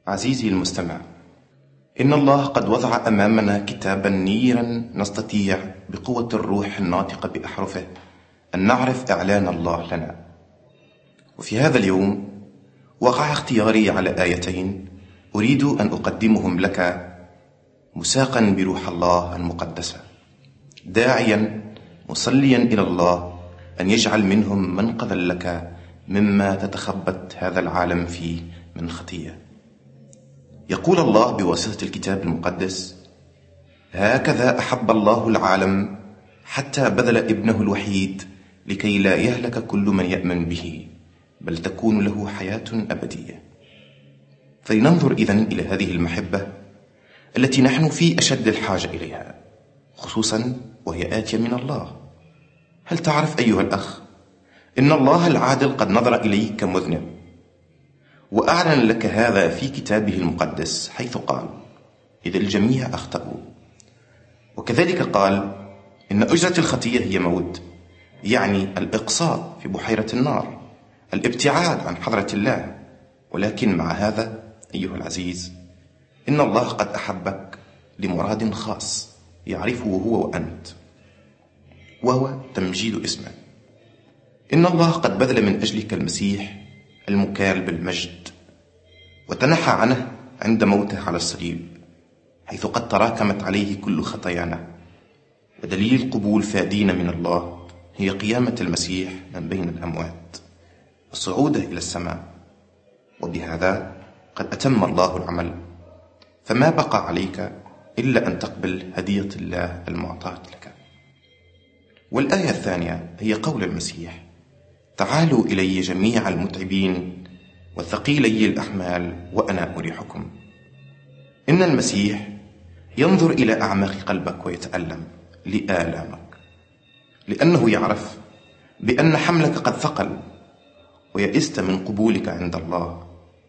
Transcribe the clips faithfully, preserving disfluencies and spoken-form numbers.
عزيزي المستمع، إن الله قد وضع أمامنا كتابا نيرا نستطيع بقوة الروح الناطقة بأحرفه أن نعرف إعلان الله لنا. وفي هذا اليوم وقع اختياري على آيتين أريد أن أقدمهم لك مساقا بروح الله المقدسة، داعيا مصليا إلى الله أن يجعل منهم منقذا لك مما تتخبط هذا العالم فيه من خطية. يقول الله بواسطة الكتاب المقدس: هكذا أحب الله العالم حتى بذل ابنه الوحيد لكي لا يهلك كل من يؤمن به بل تكون له حياة أبدية. فلننظر إذن إلى هذه المحبة التي نحن في أشد الحاجة إليها، خصوصا وهي آتية من الله. هل تعرف أيها الأخ إن الله العادل قد نظر إليك كمذنب وأعلن لك هذا في كتابه المقدس، حيث قال: إذ الجميع أخطأوا. وكذلك قال إن أجرة الخطية هي موت، يعني الإقصاء في بحيرة النار، الابتعاد عن حضرة الله. ولكن مع هذا أيها العزيز، إن الله قد أحبك لمراد خاص يعرفه هو وأنت، وهو تمجيد اسمه. إن الله قد بذل من أجلك المسيح المكال بالمجد، وتنحى عنه عند موته على الصليب، حيث قد تراكمت عليه كل خطايانا. ودليل قبول فادين من الله هي قيامة المسيح من بين الأموات وصعوده إلى السماء. وبهذا قد أتم الله العمل، فما بقى عليك إلا أن تقبل هدية الله المعطاة لك. والآية الثانية هي قول المسيح: تعالوا إلي جميع المتعبين والثقيلي الأحمال وأنا أريحكم. إن المسيح ينظر إلى أعماق قلبك ويتألم لآلامك، لأنه يعرف بأن حملك قد ثقل ويئست من قبولك عند الله.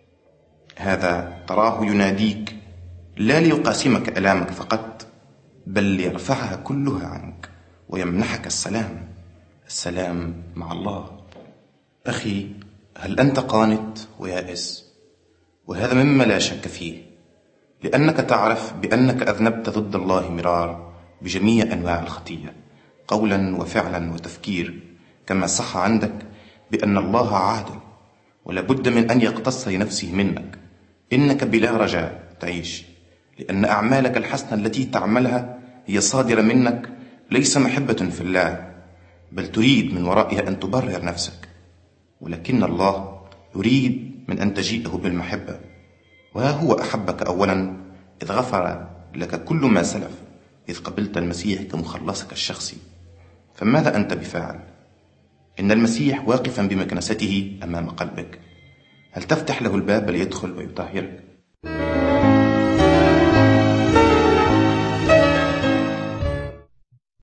هذا تراه يناديك لا ليقاسمك ألامك فقط، بل ليرفعها كلها عنك ويمنحك السلام، السلام مع الله. أخي، هل أنت قانط ويائس؟ وهذا مما لا شك فيه، لأنك تعرف بأنك أذنبت ضد الله مرار بجميع أنواع الخطية، قولا وفعلا وتفكير، كما صح عندك بأن الله عادل ولا بد من أن يقتص لنفسه منك. إنك بلا رجاء تعيش، لأن أعمالك الحسنة التي تعملها هي صادرة منك، ليس محبة في الله، بل تريد من ورائها أن تبرر نفسك. ولكن الله يريد من أن تجيئه بالمحبة، وها هو أحبك أولا إذ غفر لك كل ما سلف، إذ قبلت المسيح كمخلصك الشخصي. فماذا أنت بفاعل؟ إن المسيح واقفا بمكنسته أمام قلبك، هل تفتح له الباب ليدخل ويطهرك؟